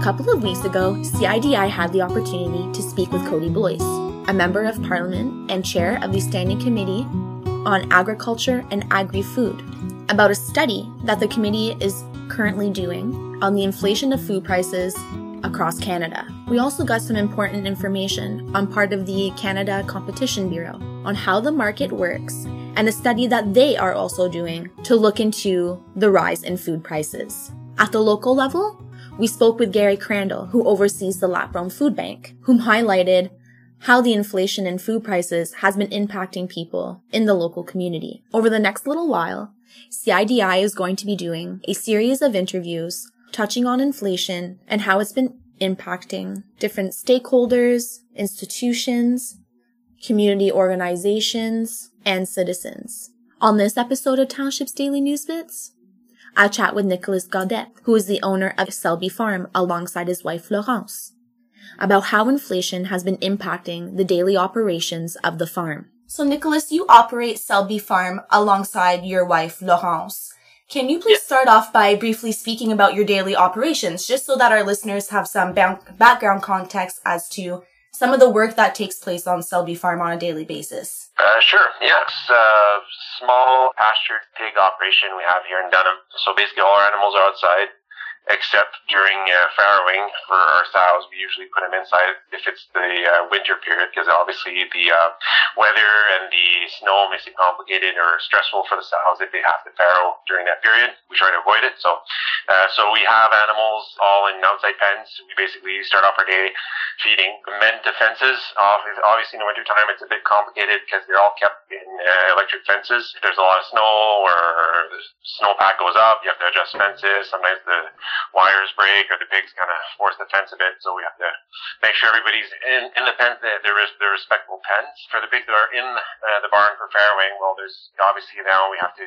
couple of weeks ago, CIDI had the opportunity to speak with Cody Blois, a member of Parliament and chair of the Standing Committee on Agriculture and Agri-Food, about a study that the committee is currently doing on the inflation of food prices across Canada. We also got some important information on part of the Canada Competition Bureau on how the market works and a study that they are also doing to look into the rise in food prices. At the local level, we spoke with Gary Crandall, who oversees the Lac-Brome Food Bank, whom highlighted how the inflation in food prices has been impacting people in the local community. Over the next little while, CIDI is going to be doing a series of interviews touching on inflation and how it's been impacting different stakeholders, institutions, community organizations, and citizens. On this episode of Township's Daily News Bits, I chat with Nicolas Gaudet, who is the owner of Selby Farm alongside his wife Florence, about how inflation has been impacting the daily operations of the farm. So Nicolas, you operate Selby Farm alongside your wife Laurence. Can you please start off by briefly speaking about your daily operations, just so that our listeners have some background context as to some of the work that takes place on Selby Farm on a daily basis? Sure, yeah. It's a small pastured pig operation we have here in Dunham. So basically all our animals are outside, except during farrowing for our sows. We usually put them inside if it's the winter period, because obviously the weather and the snow makes it complicated or stressful for the sows if they have to farrow during that period. We try to avoid it. So we have animals all in outside pens. We basically start off our day feeding. Mend the fences. Obviously in the winter time it's a bit complicated because they're all kept in electric fences. If there's a lot of snow or the snowpack goes up, you have to adjust fences. Sometimes the wires break or the pigs kind of force the fence a bit, so we have to make sure everybody's in the pen. They're respectable pens. For the pigs that are in the barn for farrowing, well, there's obviously now we have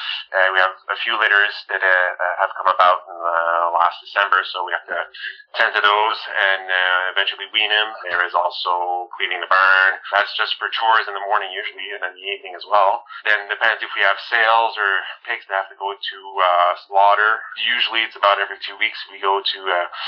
a few litters that have come about in last December, so we have to tend to those and eventually wean them. There is also cleaning the barn. That's just for chores in the morning usually, and in the evening as well. Then depends if we have sales or pigs that have to go to slaughter. Usually it's about every 2 weeks we go to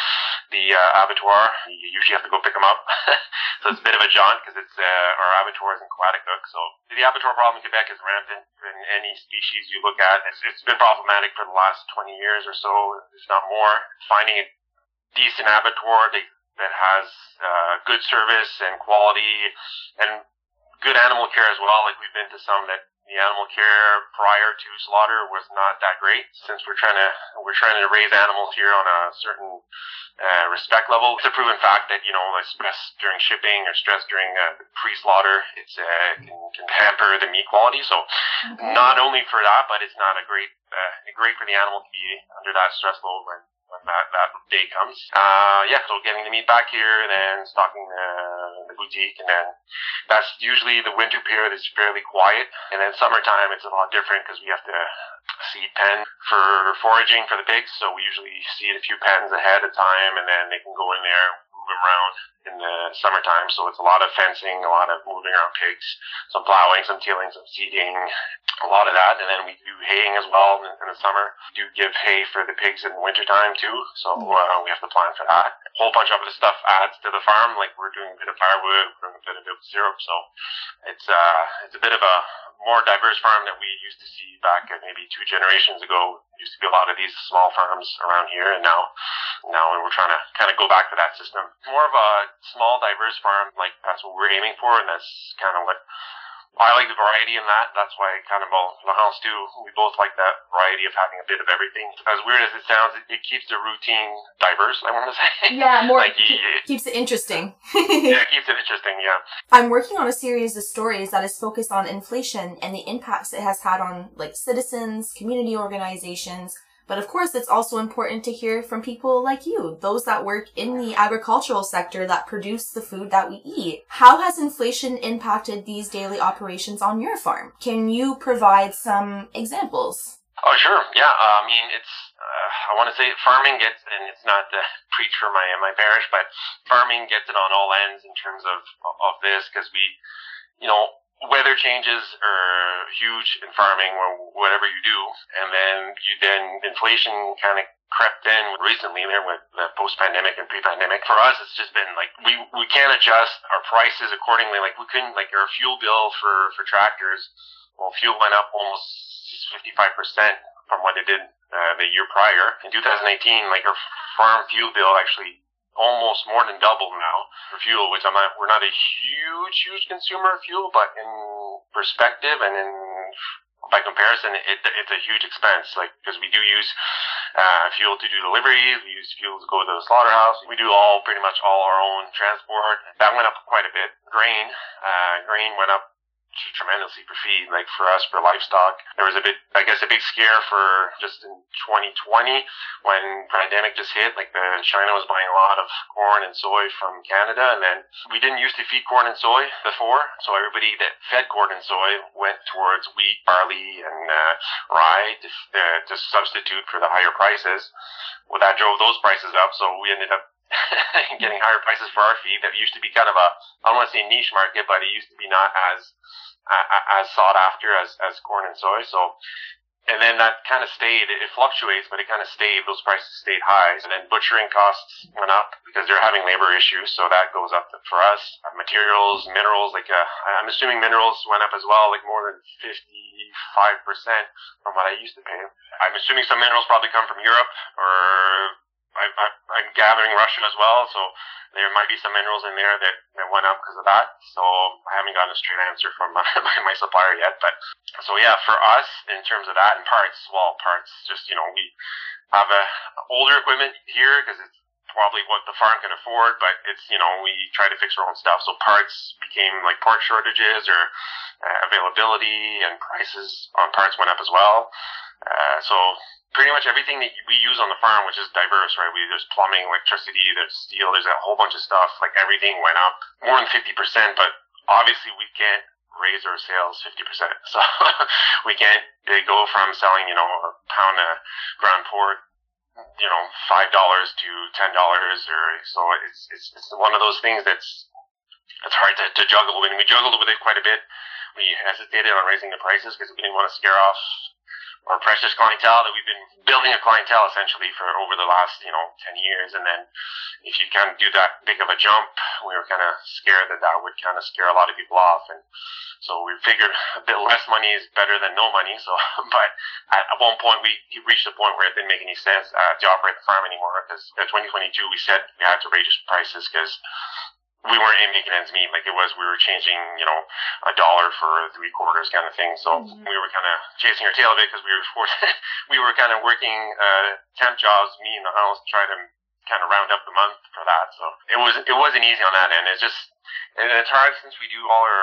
the abattoir. You usually have to go pick them up. So it's a bit of a jaunt because it's our abattoir is in Quaticook. So the abattoir problem in Quebec is rampant in any species you look at. It's been problematic for the last 20 years or so, if not more. Finding a decent abattoir that has good service and quality and good animal care as well. Like we've been to some that the animal care prior to slaughter was not that great. Since we're trying to raise animals here on a certain respect level, it's a proven fact that like stress during shipping or stress during pre-slaughter, it can hamper the meat quality. So not only for that, but it's not a great for the animal to be under that stress load when that day comes. So getting the meat back here and then stocking the boutique, and then that's usually the winter period is fairly quiet, and then summertime it's a lot different because we have to seed pen for foraging for the pigs, so we usually seed a few pens ahead of time and then they can go in there, move them around in the summertime. So it's a lot of fencing, a lot of moving around pigs, some plowing, some tilling, some seeding, a lot of that. And then we do haying as well in the summer. We do give hay for the pigs in the wintertime too, so we have to plan for that. A whole bunch of other stuff adds to the farm, like we're doing a bit of firewood, we're doing a bit of milk syrup, so it's a bit of a more diverse farm that we used to see back maybe 2 generations ago. There used to be a lot of these small farms around here, and now we're trying to kind of go back to that system. More of a small, diverse farm, like that's what we're aiming for, and that's kind of what I like, the variety in that. That's why kind of Laurence too, we both like that variety of having a bit of everything. As weird as it sounds, it keeps the routine diverse, I want to say. Yeah, more keeps it interesting. Yeah, it keeps it interesting, yeah. I'm working on a series of stories that is focused on inflation and the impacts it has had on citizens, community organizations. But of course, it's also important to hear from people like you, those that work in the agricultural sector that produce the food that we eat. How has inflation impacted these daily operations on your farm? Can you provide some examples? Oh, sure. Yeah. I mean, it's, I want to say farming gets, and it's not to preach for my parish, but farming gets it on all ends in terms of this, because we, weather changes are huge in farming or whatever you do, and then inflation kind of crept in recently there with the post-pandemic and pre-pandemic. For us, it's just been like, we can't adjust our prices accordingly. Like, we couldn't, like, our fuel bill for tractors, well, fuel went up almost 55% from what it did the year prior. In 2018, like, our farm fuel bill actually almost more than doubled now for fuel, which we're not a huge consumer of fuel, but in perspective and by comparison, it's a huge expense. Like, because we do use fuel to do deliveries, we use fuel to go to the slaughterhouse. We do pretty much all our own transport. That went up quite a bit. Grain went up tremendously for feed, like for us, for livestock. There was a big scare for just in 2020 when pandemic just hit, like China was buying a lot of corn and soy from Canada, and then we didn't used to feed corn and soy before, so everybody that fed corn and soy went towards wheat, barley, and rye to substitute for the higher prices. Well, that drove those prices up, so we ended up getting higher prices for our feed. That used to be kind of I don't want to say niche market, but it used to be not as sought after as corn and soy. So, and then that kind of stayed. It fluctuates, but it kind of stayed. Those prices stayed high. And then butchering costs went up because they're having labor issues. So that goes up for us. Materials, minerals, like I'm assuming minerals went up as well, like more than 55% from what I used to pay. I'm assuming some minerals probably come from Europe, or I'm gathering Russia as well, so there might be some minerals in there that went up because of that. So I haven't gotten a straight answer from my supplier yet. But so yeah, for us, in terms of that, and parts, just, we have older equipment here because it's probably what the farm can afford, but it's, we try to fix our own stuff. So parts became like part shortages, or availability and prices on parts went up as well. So pretty much everything that we use on the farm, which is diverse, right? There's plumbing, electricity, there's steel, there's a whole bunch of stuff. Like, everything went up more than 50%, but obviously we can't raise our sales 50%. So we can't go from selling, a pound of ground pork, $5 to $10, or so. It's one of those things it's hard to juggle. When we juggled with it quite a bit, we hesitated on raising the prices because we didn't want to scare off our precious clientele that we've been building a clientele essentially for over the last, 10 years. And then if you kind of do that big of a jump, we were kind of scared that would kind of scare a lot of people off. And so we figured a bit less money is better than no money. So, but at one point we reached a point where it didn't make any sense to operate the farm anymore, because in 2022 we said we had to raise prices because we weren't making ends meet. Like, we were changing, $1 for 3/4 kind of thing. So we were kind of chasing our tail a bit because we were kind of working temp jobs. Me and the house tried to kind of round up the month for that. So it wasn't easy on that end. And it's hard since we do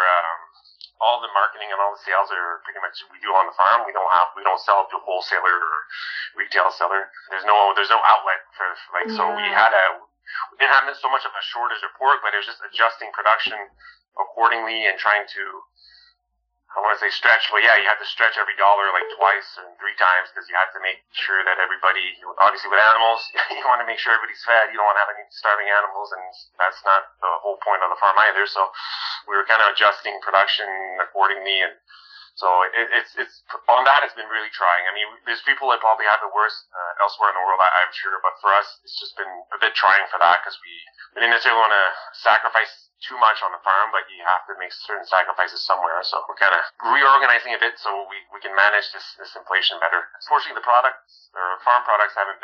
all the marketing and all the sales are pretty much we do on the farm. We don't sell to a wholesaler or retail seller. There's no outlet for so we didn't have so much of a shortage of pork, but it was just adjusting production accordingly and trying to, I want to say stretch. Well, yeah, you have to stretch every dollar like twice and 3 times because you have to make sure that everybody, obviously with animals, you want to make sure everybody's fed. You don't want to have any starving animals, and that's not the whole point of the farm either. So we were kind of adjusting production accordingly, and so it's on that, it's been really trying. I mean, there's people that probably have it worse elsewhere in the world, I'm sure, but for us, it's just been a bit trying for that because we didn't necessarily want to sacrifice too much on the farm, but you have to make certain sacrifices somewhere. So we're kind of reorganizing a bit so we can manage this inflation better. Unfortunately, the products or farm products haven't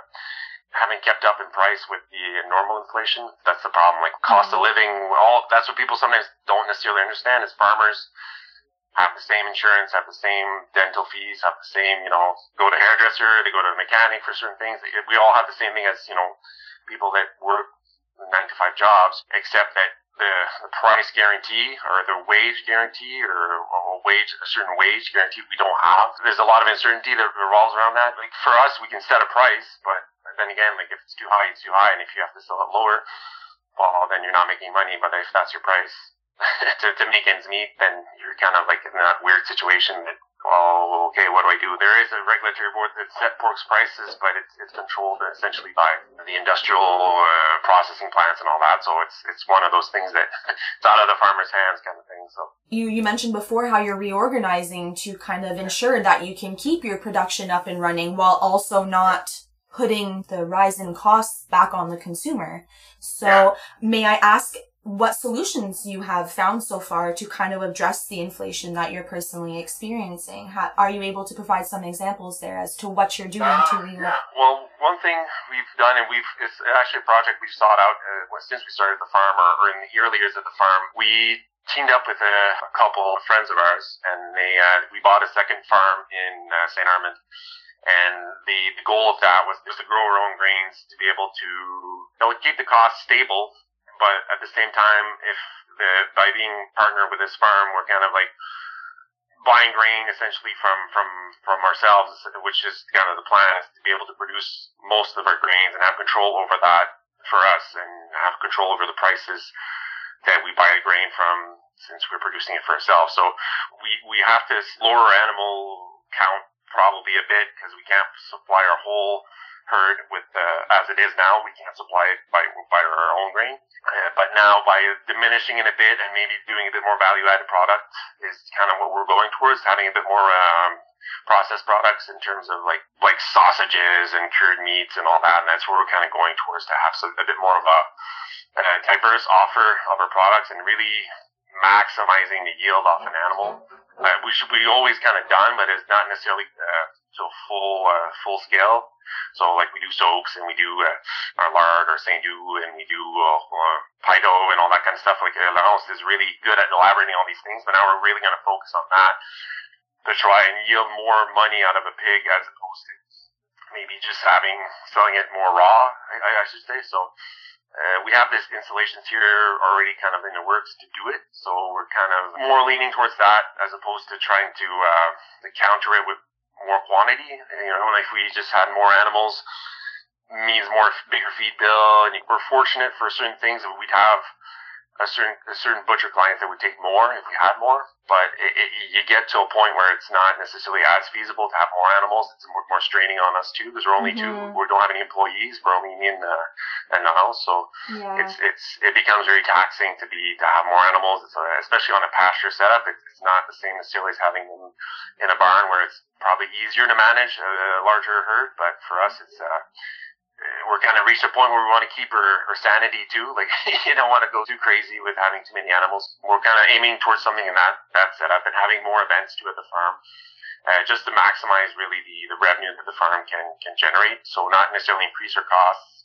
kept up in price with the normal inflation. That's the problem. Like, cost of living, that's what people sometimes don't necessarily understand is farmers have the same insurance, have the same dental fees, have the same, go to hairdresser, they go to a mechanic for certain things. We all have the same thing as, people that work 9-to-5 jobs, except that the price guarantee or the wage guarantee or a certain wage guarantee we don't have. There's a lot of uncertainty that revolves around that. Like, for us, we can set a price, but then again, like, if it's too high, it's too high, and if you have to sell it lower, well, then you're not making money. But if that's your price to make ends meet, then you're kind of like in that weird situation that, well, okay, what do I do? There is a regulatory board that set pork's prices, but it's controlled essentially by the industrial processing plants and all that. So it's one of those things that it's out of the farmer's hands kind of thing. So you mentioned before how you're reorganizing to kind of ensure that you can keep your production up and running while also not putting the rise in costs back on the consumer. So may I ask what solutions you have found so far to kind of address the inflation that you're personally experiencing? Are you able to provide some examples there as to what you're doing to Well, one thing we've done, and it's actually a project we've sought out since we started the farm, or in the early years of the farm. We teamed up with a couple of friends of ours, and we bought a second farm in St. Armand. And the goal of that was just to grow our own grains, to be able to keep the costs stable. But at the same time, by being partnered with this farm, we're kind of like buying grain essentially from ourselves, which is kind of the plan, is to be able to produce most of our grains and have control over that for us, and have control over the prices that we buy the grain from, since we're producing it for ourselves. So we have to lower our animal count probably a bit, because we can't supply our whole herd with as it is now. We can't supply it by our own grain. But now, by diminishing it a bit and maybe doing a bit more value-added product is kind of what we're going towards, having a bit more processed products in terms of like sausages and cured meats and all that. And that's where we're kind of going towards, to have a bit more of a diverse offer of our products and really maximizing the yield off an animal. We always kind of done, but it's not necessarily to full scale. So like we do soaks, and we do our lard or Saint-Doux, and we do Pido and all that kind of stuff. Like Laurence is really good at elaborating all these things, but now we're really going to focus on that to try and yield more money out of a pig, as opposed to maybe just selling it more raw, I should say. So we have this installations here already kind of in the works to do it. So we're kind of more leaning towards that, as opposed to trying to counter it with more quantity. If we just had more animals, means bigger feed bill. And we're fortunate for certain things that we'd have a certain butcher client that would take more if we had more. But you get to a point where it's not necessarily as feasible to have more animals. It's more straining on us too, because we're only two. We don't have any employees. We're only me and Niles. So it becomes very taxing to have more animals. Especially on a pasture setup. It's not the same necessarily as having them in a barn, where it's probably easier to manage a larger herd. But for us, it's we're kind of reached a point where we want to keep our sanity too. Like, you don't want to go too crazy with having too many animals. We're kind of aiming towards something in that setup, and having more events too at the farm, just to maximize really the revenue that the farm can generate. So not necessarily increase our costs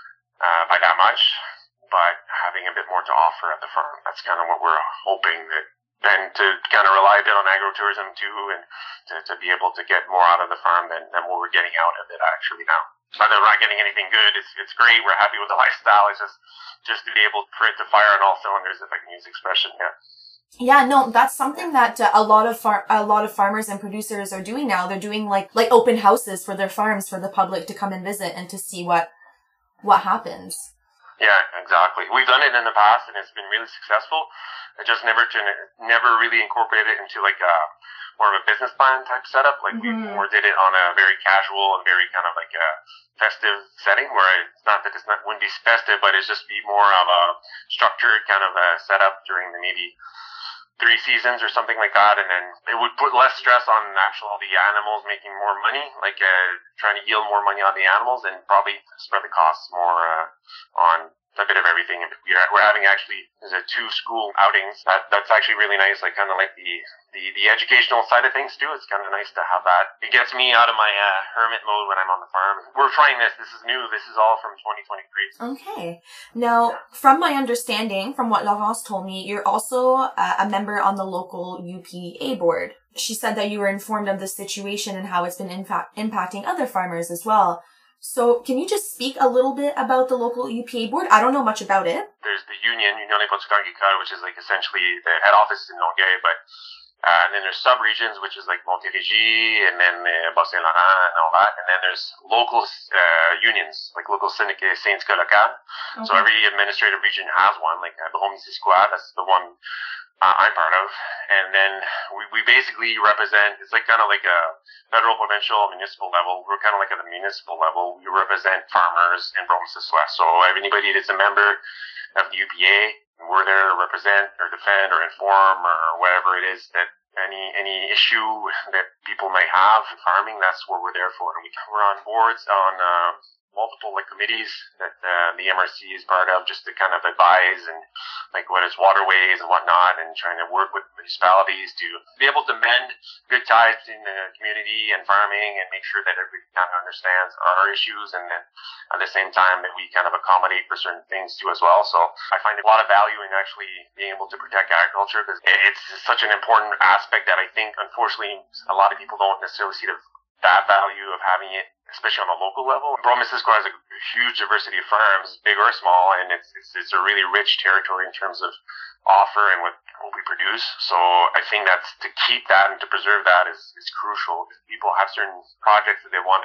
by that much, but having a bit more to offer at the farm. That's kind of what we're hoping, that then to kind of rely a bit on agrotourism too, and to be able to get more out of the farm than what we're getting out of it actually now. Not that we're not getting anything good. It's great. We're happy with the lifestyle. It's just to be able for it to fire on all cylinders, if I can use the expression. Yeah, no, that's something that a lot of farmers and producers are doing now. They're doing like open houses for their farms for the public to come and visit and to see what happens. Yeah, exactly. We've done it in the past, and it's been really successful. I just never really incorporated it into like more of a business plan type setup. Like we more did it on a very casual and very kind of like a festive setting, where it's not that wouldn't be festive, but it's just be more of a structured kind of a setup during the maybe 3 seasons or something like that. And then it would put less stress on the animals making more money, like trying to yield more money on the animals, and probably spread the costs more on a bit of everything. And we're having actually 2 school outings. That's actually really nice. Like kind of like the educational side of things too. It's kind of nice to have that. It gets me out of my hermit mode when I'm on the farm. We're trying this. This is new. This is all from 2023. Okay. Now, from my understanding, from what Laurence told me, you're also a member on the local UPA board. She said that you were informed of the situation and how it's been impacting other farmers as well. So can you just speak a little bit about the local UPA board? I don't know much about it. There's the Union des Producteurs Agricoles, which is like essentially the head office in Longueuil, but and then there's sub-regions, which is like Montérégie, and then Bas-Saint-Laurent and all that. And then there's local unions, like local syndicate locaux. Okay. So every administrative region has one, like Brome-Missisquoi, that's the one I'm part of. And then we basically represent, it's like kind of like a federal, provincial, municipal level. We're kind of like at the municipal level. We represent farmers in Brome-Missisquoi. So anybody that's a member of the UPA, we're there to represent or defend or inform or whatever it is that any issue that people might have in farming, that's what we're there for. And we're on boards on multiple committees that the MRC is part of, just to kind of advise and what is waterways and whatnot, and trying to work with municipalities to be able to mend good ties in the community and farming, and make sure that everybody kind of understands our issues, and then at the same time that we kind of accommodate for certain things too as well. So I find a lot of value in actually being able to protect agriculture, because it's such an important aspect that I think unfortunately a lot of people don't necessarily see that value of having it, especially on a local level. Brome-Missisquoi has a huge diversity of farms, big or small, and it's a really rich territory in terms of offer and what we produce. So I think that's, to keep that and to preserve that is crucial. People have certain projects that they want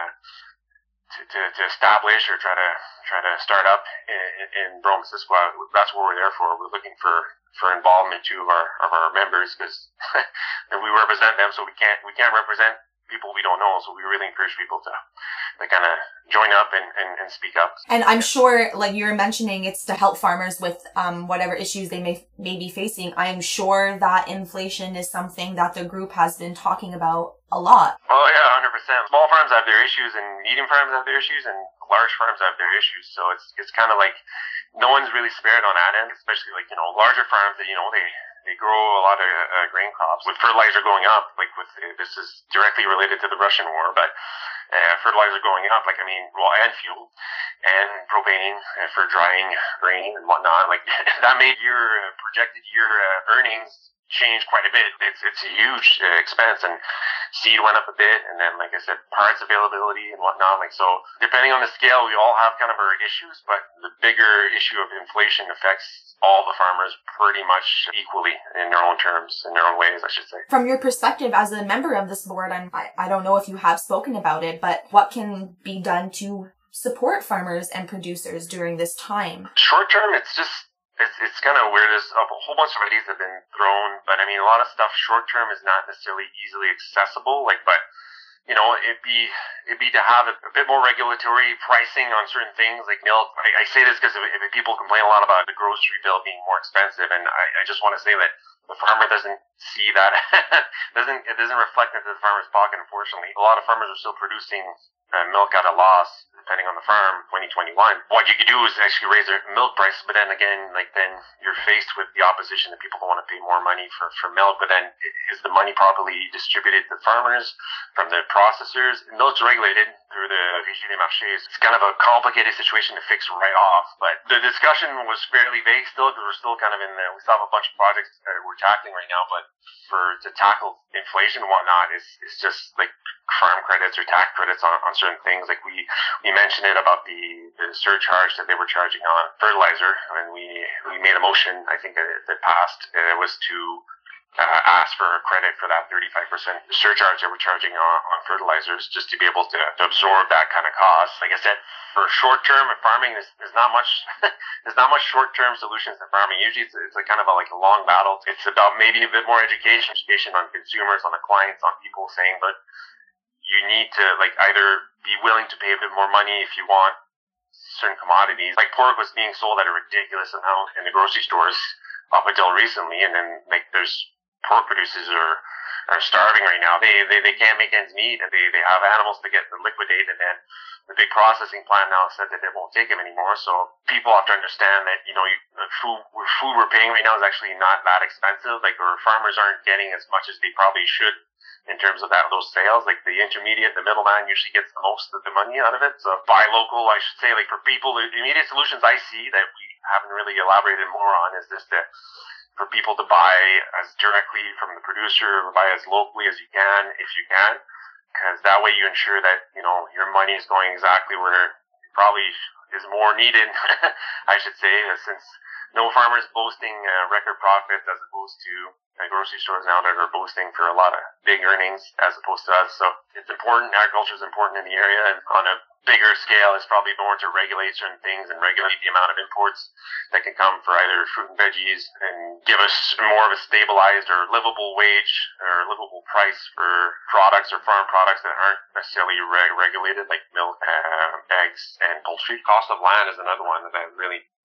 to establish or try to start up in Brome-Missisquoi. That's what we're there for. We're looking for involvement too of our members, because we represent them, so we can't represent people we don't know, so we really encourage people to kind of join up and speak up. And I'm sure, like you were mentioning, it's to help farmers with whatever issues they may be facing. I'm sure that inflation is something that the group has been talking about a lot. Oh yeah, 100%. Small farms have their issues, and medium farms have their issues, and large farms have their issues. So it's kind of like no one's really spared on that end, especially larger farms that they grow a lot of grain crops. With fertilizer going up, this is directly related to the Russian war, but fertilizer going up, and fuel and propane for drying grain and whatnot, that made your projected year earnings change quite a bit. It's a huge expense, and seed went up a bit, and then, like I said, parts availability and whatnot. So depending on the scale, we all have kind of our issues, but the bigger issue of inflation affects all the farmers pretty much equally in their own terms, in their own ways, I should say. From your perspective as a member of this board, I don't know if you have spoken about it, but what can be done to support farmers and producers during this time? Short term, it's kind of weird. There's a whole bunch of ideas that have been thrown, but a lot of stuff short term is not necessarily easily accessible. But it'd be to have a bit more regulatory pricing on certain things like milk. I say this because if people complain a lot about the grocery bill being more expensive, and I just want to say that the farmer doesn't see that. It doesn't reflect into the farmer's pocket, unfortunately. A lot of farmers are still producing milk at a loss, depending on the farm, 2021. What you could do is actually raise their milk prices, but then again, then you're faced with the opposition that people don't want to pay more money for milk, but then is the money properly distributed to farmers from the processors? Milk's regulated through the Régie des Marchés. It's kind of a complicated situation to fix right off, but the discussion was fairly vague still, because we're still kind of we still have a bunch of projects that we're tackling right now, but to tackle inflation and whatnot is just farm credits or tax credits on certain things. We mentioned it about the surcharge that they were charging on fertilizer, and we made a motion, I think, that passed. It was to ask for a credit for that 35% surcharge they were charging on fertilizers, just to be able to absorb that kind of cost. Like I said, for short term farming, there's not much there's not much short term solutions to farming. Usually it's a kind of a long battle. It's about maybe a bit more education on consumers, on the clients, on people, saying, but you need to either be willing to pay a bit more money if you want certain commodities. Pork was being sold at a ridiculous amount in the grocery stores up until recently, and then there's pork producers are starving right now. They can't make ends meet, and they have animals to get to liquidate, and then the big processing plant now said that they won't take them anymore. So people have to understand that the food we're paying right now is actually not that expensive. Our farmers aren't getting as much as they probably should in terms of those sales. The intermediate, the middleman usually gets the most of the money out of it. So buy local, I should say. For people, the immediate solutions I see that we haven't really elaborated more on is just for people to buy as directly from the producer, or buy as locally as you can, if you can, because that way you ensure that your money is going exactly where it probably is more needed. I should say, since no farmers boasting record profits as opposed to grocery stores now that are boasting for a lot of big earnings as opposed to us. So it's important. Agriculture is important in the area, and on a bigger scale, it's probably more to regulate certain things and regulate the amount of imports that can come for either fruit and veggies, and give us more of a stabilized or livable wage or livable price for products or farm products that aren't necessarily regulated, like milk, eggs, and poultry. Cost of land is another one that I really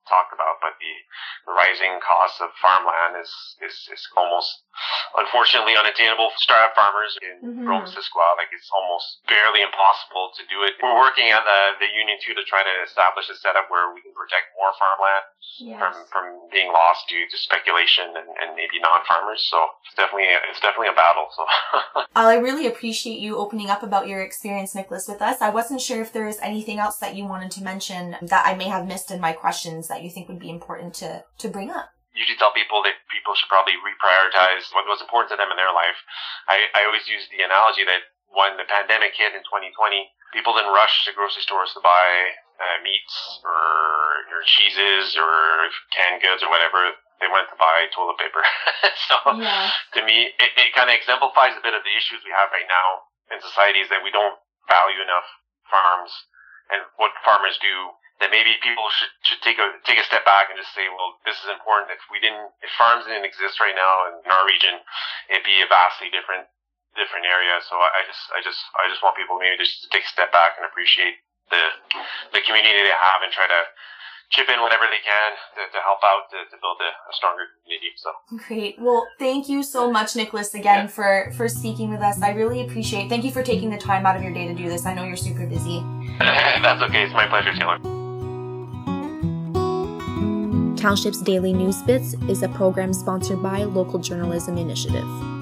talked about, but the rising cost of farmland is almost, unfortunately, unattainable for startup farmers in Rome-Missisquoi. Like, it's almost barely impossible to do it. We're working at the union too to try to establish a setup where we can protect more farmland from being lost due to speculation and maybe non-farmers. So it's definitely a battle. So I really appreciate you opening up about your experience, Nicholas, with us. I wasn't sure if there was anything else that you wanted to mention that I may have missed in my questions that you think would be important to bring up. Usually tell people that people should probably reprioritize what's important to them in their life. I always use the analogy that when the pandemic hit in 2020, people didn't rush to grocery stores to buy meats or cheeses or canned goods or whatever. They went to buy toilet paper. So to me, it kind of exemplifies a bit of the issues we have right now in society, is that we don't value enough farms and what farmers do, that maybe people should take a step back and just say, well, this is important. If farms didn't exist right now in our region, it'd be a vastly different area. So I just want people maybe just to take a step back and appreciate the community they have and try to chip in whenever they can to help out to build a stronger community. So great. Well, thank you so much, Nicholas, again for speaking with us. I really appreciate. Thank you for taking the time out of your day to do this. I know you're super busy. That's okay. It's my pleasure, Taylor. Township's Daily News Bits is a program sponsored by Local Journalism Initiative.